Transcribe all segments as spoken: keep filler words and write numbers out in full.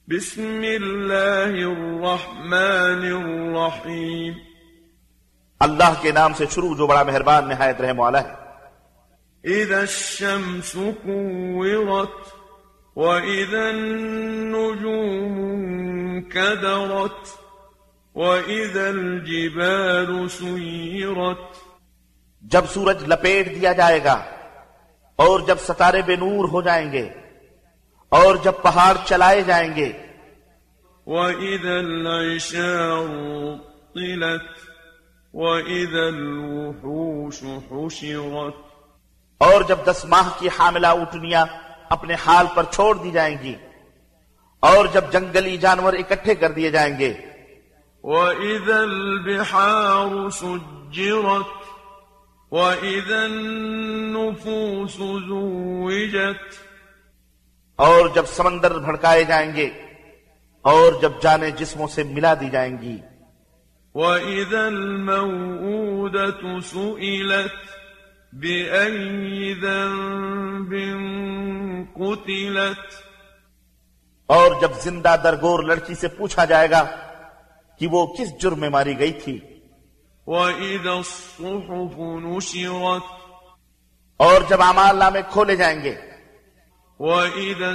بسم اللہ الرحمن الرحیم اللہ کے نام سے شروع جو بڑا مہربان نہایت رحم والا ہے۔ اذا الشمس كورت واذا النجوم انكدرت واذا الجبال سيرت، جب سورج لپیٹ دیا جائے گا اور جب ستارے بے نور ہو جائیں گے اور جب پہاڑ چلائے جائیں گے، وَإِذَا الْعِشَارُ طِلَتْ وَإِذَا الْوُحُوشُ حُشِرَتْ، اور جب دس ماہ کی حاملہ اونٹنیاں اپنے حال پر چھوڑ دی جائیں گی اور جب جنگلی جانور اکٹھے کر دیے جائیں گے، وَإِذَا الْبِحَارُ سُجِّرَتْ وَإِذَا النُّفُوسُ زُوِّجَتْ، اور جب سمندر بھڑکائے جائیں گے اور جب جانیں جسموں سے ملا دی جائیں گی، وَإِذَا الْمَوْءُودَةُ سُئِلَتْ بِأَيِّ ذَنبٍ قُتِلَتْ، اور جب زندہ درگور لڑکی سے پوچھا جائے گا کہ وہ کس جرم میں ماری گئی تھی، وَإِذَا الصُّحُفُ نُشِرَتْ اور جب اعمال نامے کھولے جائیں گے، وَإِذَا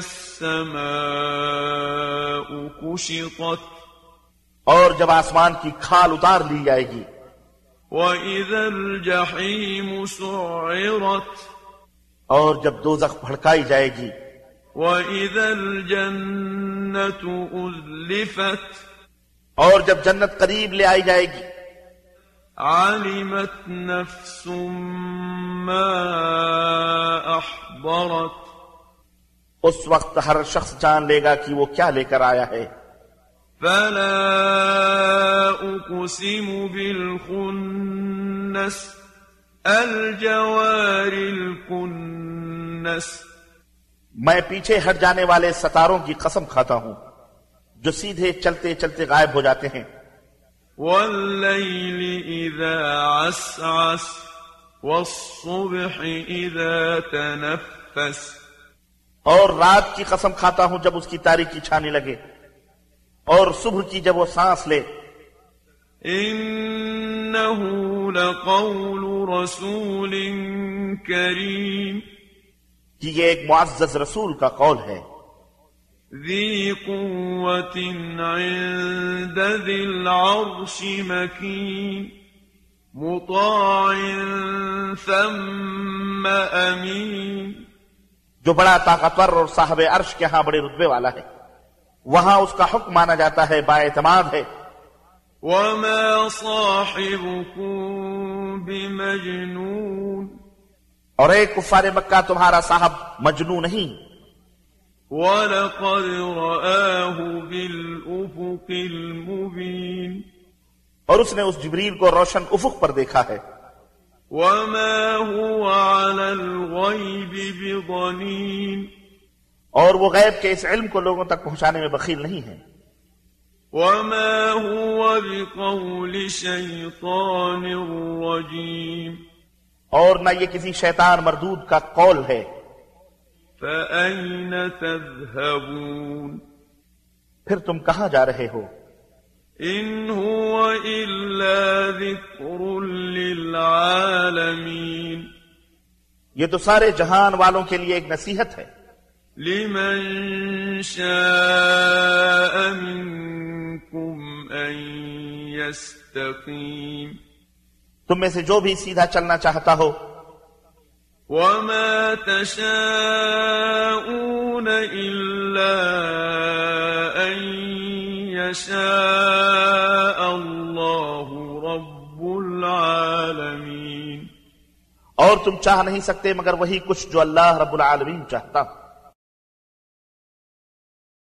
السَّمَاءُ كُشِطَتْ اور جب آسمان کی کھال اتار لی جائے گی، وَإِذَا الْجَحِيمُ سُعِّرَتْ اور جب دوزخ بھڑکائی جائے گی، وَإِذَا الْجَنَّةُ أُزْلِفَتْ اور جب جنت قریب لے آئی جائے گی، عَلِمَتْ نَفْسٌ مَّا أَحْضَرَتْ اس وقت ہر شخص جان لے گا کہ وہ کیا لے کر آیا ہے۔ فَلَا أُقْسِمُ بِالْخُنَّسِ الْجَوَارِ الْكُنَّسِ، میں پیچھے ہٹ جانے والے ستاروں کی قسم کھاتا ہوں جو سیدھے چلتے چلتے غائب ہو جاتے ہیں۔ وَاللَّيْلِ إِذَا عَسْعَسَ وَالصُّبْحِ إِذَا تَنَفَّسَ، اور رات کی قسم کھاتا ہوں جب اس کی تاریکی چھانے لگے اور صبح کی جب وہ سانس لے۔ إِنَّهُ لَقَوْلُ رَسُولٍ كَرِيمٍ، کہ یہ ایک معزز رسول کا قول ہے، ذِي قُوَّةٍ عِندَ ذِي الْعَرْشِ مَكِينٍ مُطَاعٍ ثَمَّ أَمِينٍ، جو بڑا طاقتور اور صاحب عرش کے ہاں بڑے رتبے والا ہے، وہاں اس کا حکم مانا جاتا ہے، بااعتماد ہے۔ وَمَا صَاحِبُكُم بِمَجْنُونٍ، اور اے کفار مکہ تمہارا صاحب مجنون نہیں، وَلَقَدْ رَآهُ بِالْأُفُقِ الْمُبِينِ، اور اس نے اس جبریل کو روشن افق پر دیکھا ہے۔ وَمَا هُوَ عَلَى الْغَيْبِ بِضَنِينٍ، اور وہ غیب کے اس علم کو لوگوں تک پہنچانے میں بخیل نہیں ہے۔ وَمَا هُوَ بِقَوْلِ شَيْطَانٍ رَّجِيمٍ، اور نہ یہ کسی شیطان مردود کا قول ہے۔ فَأَيْنَ تَذْهَبُونَ، پھر تم کہاں جا رہے ہو؟ إِنْ هُوَ إِلَّا ذِكْرٌ لِّلْعَالَمِينَ، یہ تو سارے جہان والوں کے لیے ایک نصیحت ہے۔ لِمَن شَاءَ مِنكُمْ أَن يَسْتَقِيمَ، تم میں سے جو بھی سیدھا چلنا چاہتا ہو۔ وَمَا تَشَاءُونَ إِلَّا أَن يَشَاءَ اللَّهُ رَبُّ الْعَالَمِينَ، اور تم چاہ نہیں سکتے مگر وہی کچھ جو اللہ رب العالمین چاہتا۔